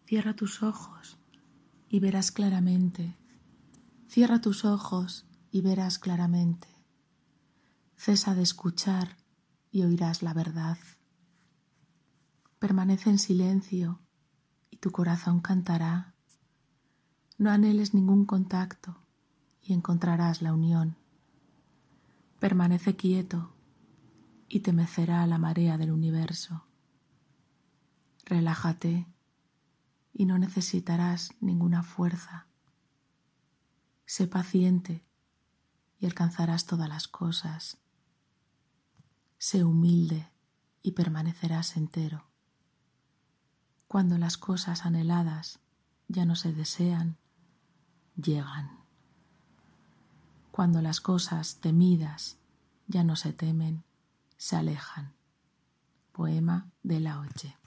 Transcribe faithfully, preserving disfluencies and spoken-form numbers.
Cierra tus ojos y verás claramente. Cierra tus ojos y verás claramente. Cesa de escuchar y oirás la verdad. Permanece en silencio y tu corazón cantará. No anheles ningún contacto y encontrarás la unión. Permanece quieto y te mecerá la marea del universo. Relájate y no necesitarás ninguna fuerza. Sé paciente y alcanzarás todas las cosas. Sé humilde y permanecerás entero. Cuando las cosas anheladas ya no se desean, llegan. Cuando las cosas temidas ya no se temen, se alejan. Poema de Lao Tse.